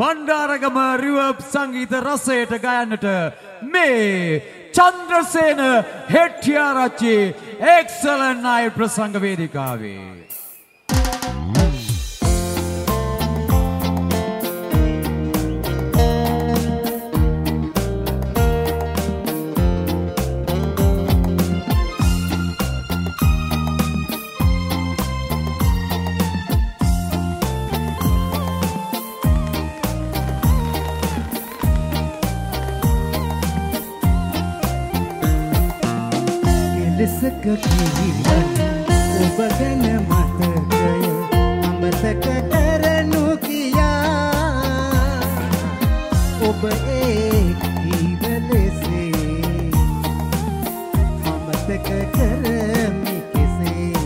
Bandaragama reverb සංගීත රසයට ගයන්නට මේ චන්ද්‍රසේන හෙට්ටිආරච්චි එක්සලන්ට් නයිට් ප්‍රසංග වේදිකාවේ ඔබ ගැන මතකය අමතක කරනු කියා ඔබ කීව ලෙසේ අමතක කරමි කෙසේ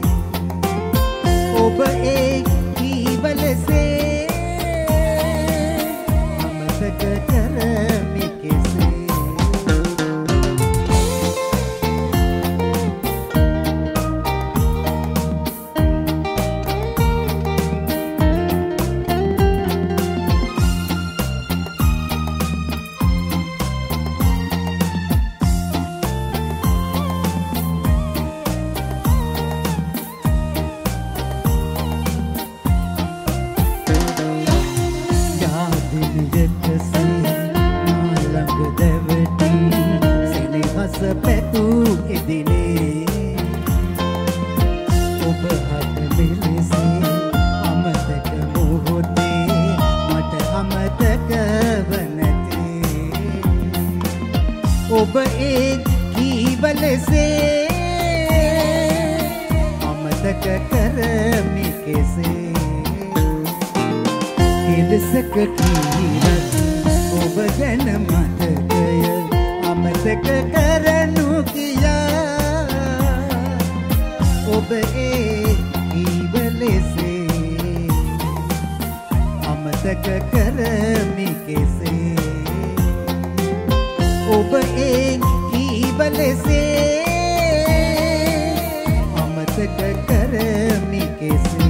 ඔබ කීව ලෙසේ අමතක කරමි කෙසේ ඔබ කීව ලෙසේ අමතක කරමි කෙසේ කෙලෙසක කීවත් ඔබ ගැන මතකය අමතක කරනු කියා ඔබ කීව ලෙසේ අමතක කරමි කෙසේ ඔබ කීව ලෙසේ අමතක කරමි කෙසේ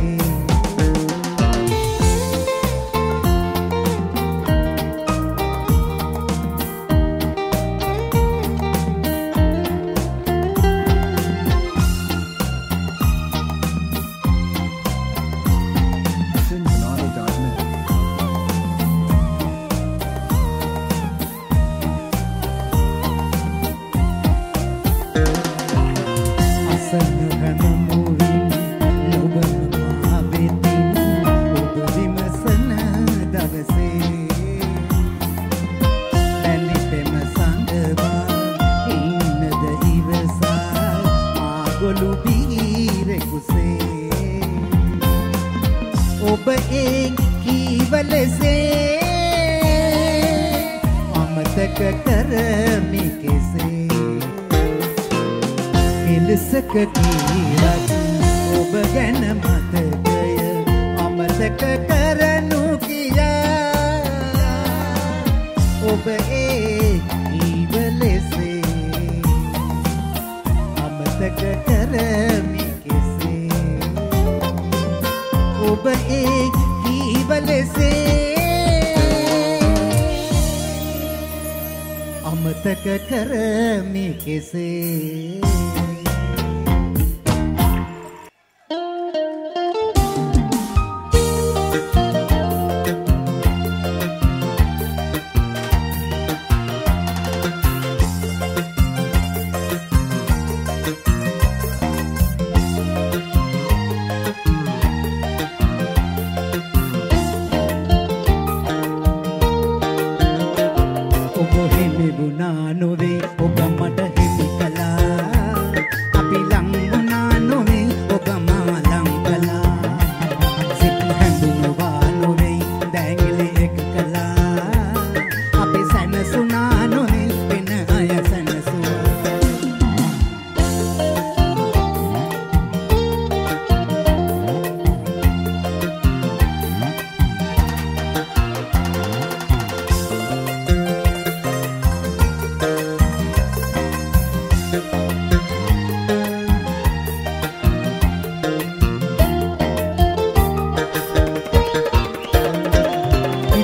ඔබ කීව ලෙසේ අමතක කරමි කෙසේ කෙලෙසක කීවත් ඔබ ගැන මතකය අමතක කරනු කියා ඔබ කීව ලෙසේ අමතක කරමි ඔබ කීව ලෙසේ අමතක කරමි කෙසේ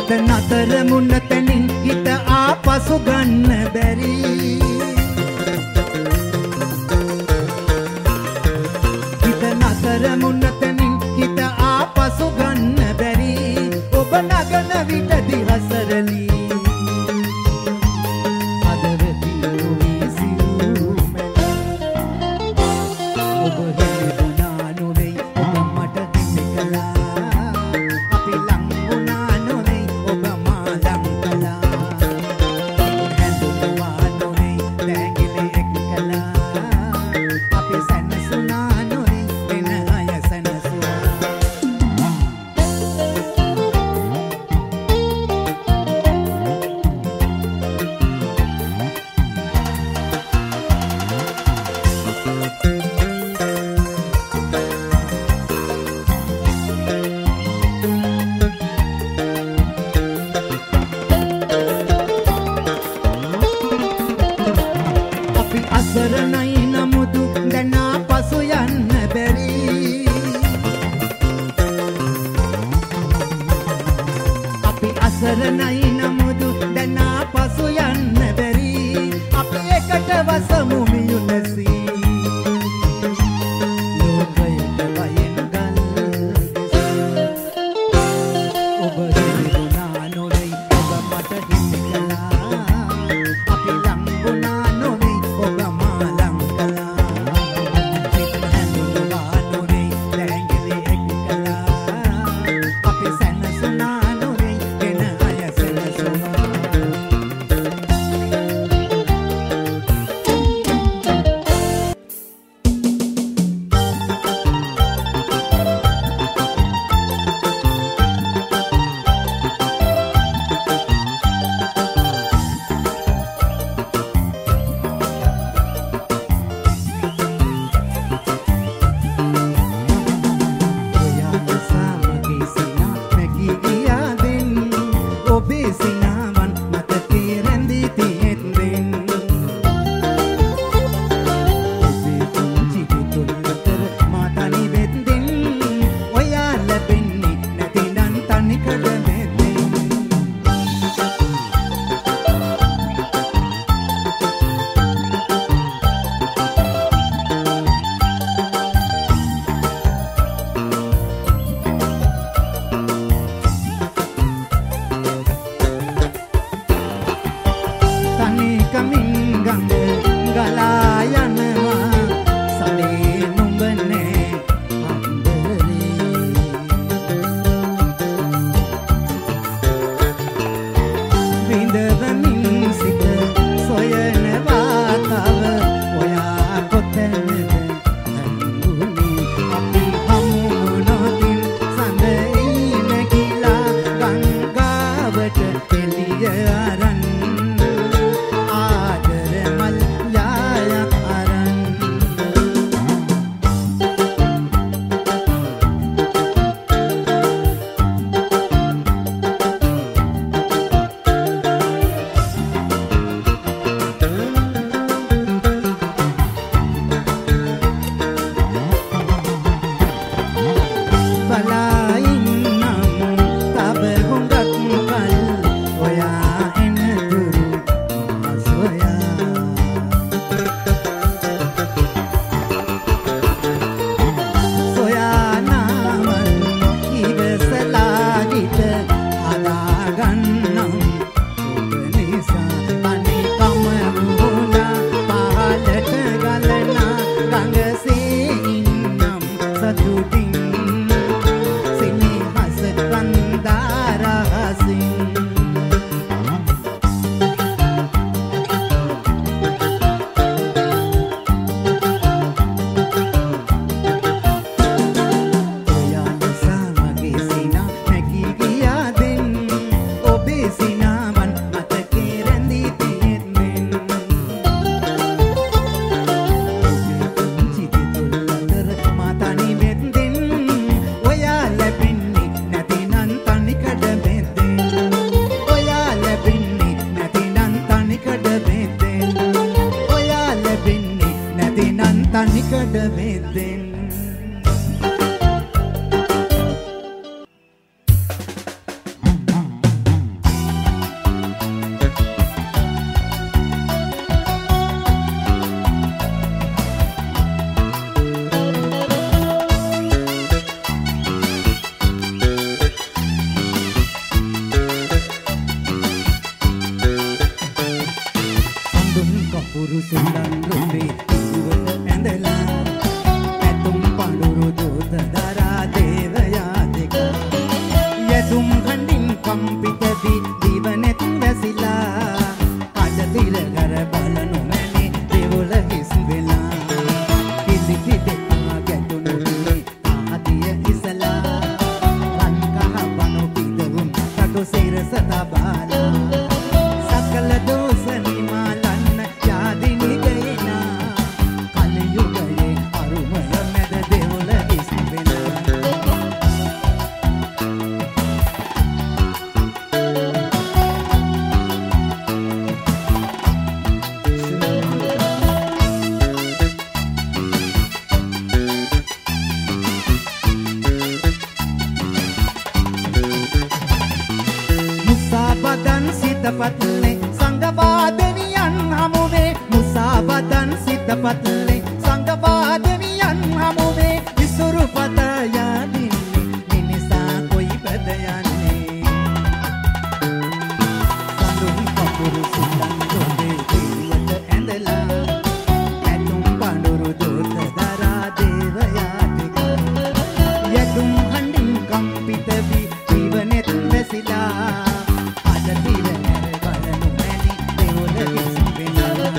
හිත නතර මුන්නතනින් හිත ආපසු ගන්න බැරි හිත නතර මුන්නතනින් හිත ආපසු ගන්න බැරි ඔබ නගන විට දිවසරලි අදවති උවිසිරුමැන ඔබ හිරුණා නොවේ ඔබ මට හිමි කළා අපි ලං වුණා නොවේ ඔබ මා ලං කළා හැඳුනුවා නොවේ දැඟිලි එක් කළා අපි සැනසුණා නොවේ වෙන අය සැනසුවා අපි අසරණයි නමුදු දැන් ආපසු යන්න බැරි අපි අසරණයි නමුදු දැන් ආපසු යන්න බැරි අපි එකට වසමු මියුනසි ලෝකයට වයින් ගල් ඔබ හිරුණා නොවේ ඔබ මට හිමි කළා අපි ලං වුණා නොවේ ඔබ මා ලං කළා හිත හැඳුනුවා නොවේ දැඟිලි එක් කළා අපි සැනසුණා නොවේ වෙන අය සැනසුවා ඔයාට සමගී සිනා නැගී ගියා දෙන් ඔබේ සිනාවන් මතකේ රැඳී තියෙද්දෙන් ඔබේ පුංචි පුතුල් අතර මා තනි වෙද්දෙන් ඔයා ලැබෙන්නේ නැතිනම් තනිකඩ වෙද්දෙන් තනිකමින් ගඟ ගලා යනවා සමේ නුඹ නෑ අම්බරේ විඳවමින් සිත සොයනවා තව ඔයා කොතැනද හංගුනේ අපි හමු නොතින් සඳ නැගිලා ගංගාවට එළිය අරන් ආදර මල් යායක් අරන් බලා ඉන්නම් තව හුඟක් කල් ඔයා එනතුරු මා සොයා සොයා නාමල් ඉවසලා හිත හදාගන්නම් ඔබ නිසා අනිකම වුණා පහලට ගලනා ගඟසේ ඉන්නම් සතුටින් සිනිහස රන්දාරහසින් ඔයාට සමගී සිනා නැගී ගියා දෙන් ඔබේ සිනාවන් මතකේ රැඳී තියෙද්දෙන් ඔබේ පුංචි පුතුල් අතර මා තනි වෙද්දෙන් ඔයා ලැබෙන්නේ නැතිනම් තනිකඩ වෙද්දෙන් කම්පිත වී දිවනෙත් වැසිලා කඩතිර කර බලනු මැනි දෙවොල හිස් වෙලා කිසිති දෙපා ගැටුණු මේ ආදිය ඉසලා රන් කහ වනු පිදවුම් කටු සිරස තබාලා සකල දෝෂ නිමාලන්න යාදිනි ගේනා කලයුගයේ අරුමල මැද දෙවොල හිස් වෙලා මුසාවදන් සිතපත්ලේ සංගවාදනියන් හමුවේ මුසාවදන් සිතපත්ලේ සංගවාදනියන් හමුවේ විසුරු පත යදින්නේ මිනිසා කොයි පැද යන්නේ සඳුන් කපුරු සුලන් දොඩේ දිවට ඇඳලා ඇතුම් පඳුරු දොත දරා දේවයාතික යතුම් හඬින් කම්පිත වී ජීවනෙත් වැසිලා අදතිර හැර බලනු මැනි දෙවොල හිස් වෙලා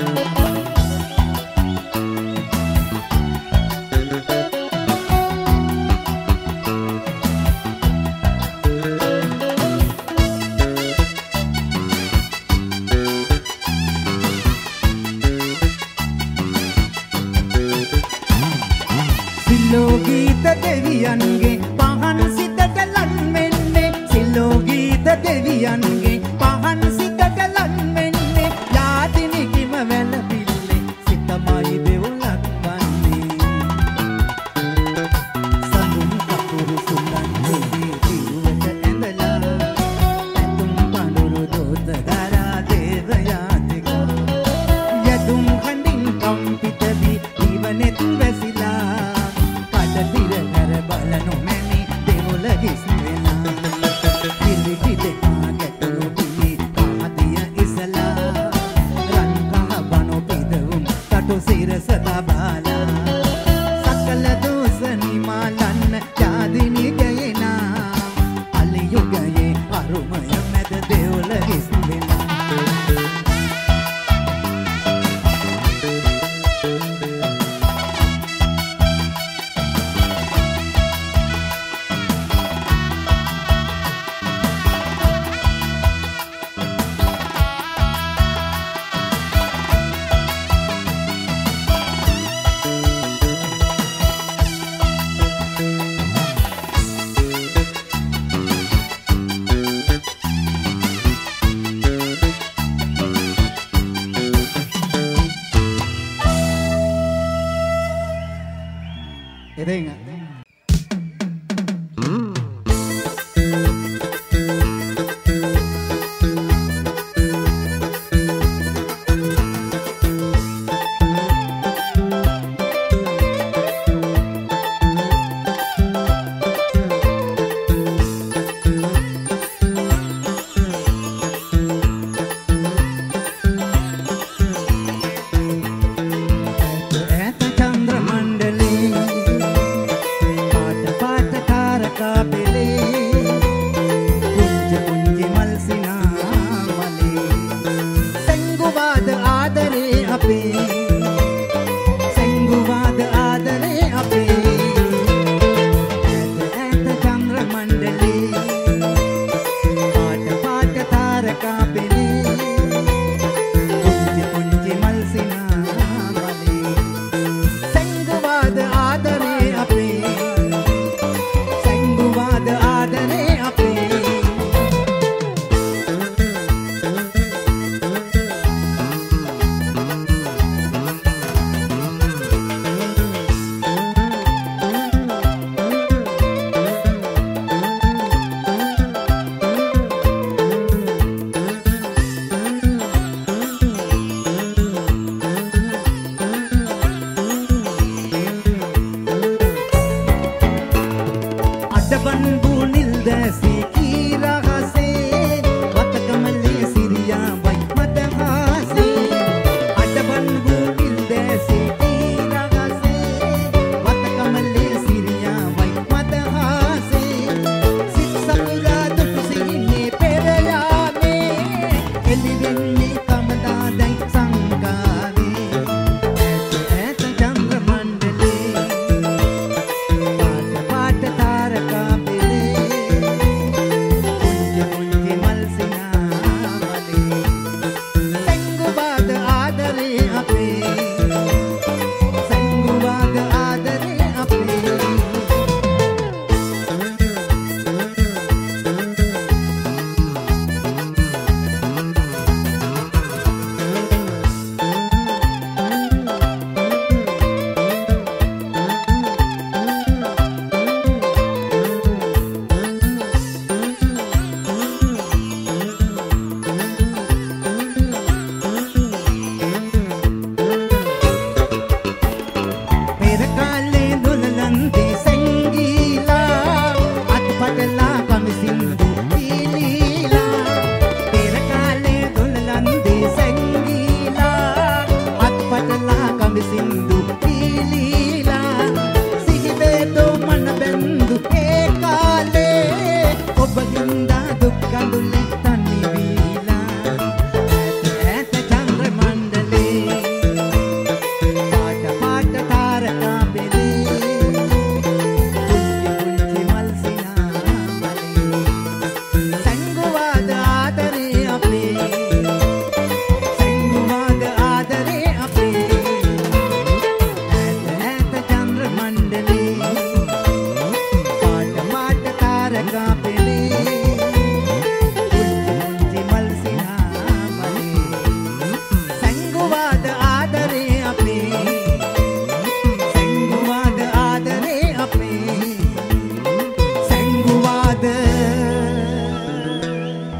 සිල්ලෝ ගීත දෙවියන්ගේ පහන් සිතට ලන් වෙන්නේ සිල්ලෝ ගීත දෙවියන්ගේ පහන් සිතට ලන් වෙන්නේ යාදිනි කිම වැළපිල්ලේ සිතමයි දෙවොලක් වන්නේ සඳුන් කපුරු සුලන් දොඩේ දිවට ඇඳලා ඇතුම් පඳුරු දොත දරා දේවයාතික යතුම් හඬින් කම්පිත වී ජීවනෙත් වැසිලා කඩතිර කර බලනු මැනි දෙවොල හිස් වෙලා කිලිටි දෙපා ගැටුණු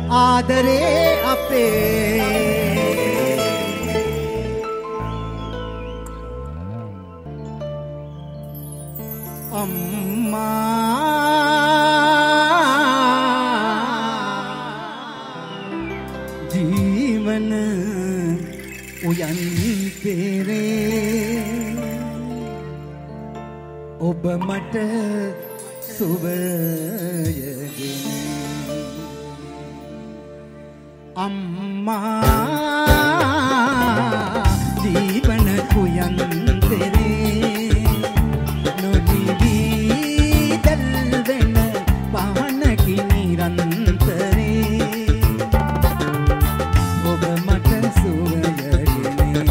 ආදරේ අපේ ජීවන උයන් පෙරේ ඔබ මට සුවයගෙන අම්මා ජීවන උයන් පෙරේ නොනිවී දැල්වෙන පහනකි නිරන්තරේ ඔබ මට සුවයගෙන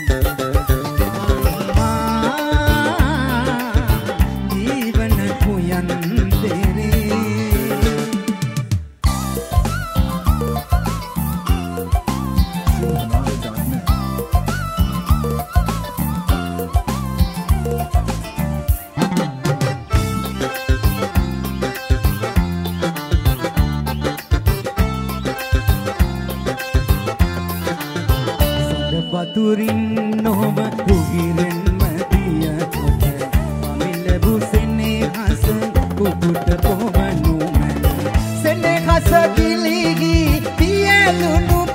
අම්මා ජීවන උයන් පෙරේ වතුරින් නොම රුගිරෙන්ම දිය කොට පමිලබු සෙනෙහස කුකුට පොවනු මැන සෙනෙහස කිලිගී පියලුණු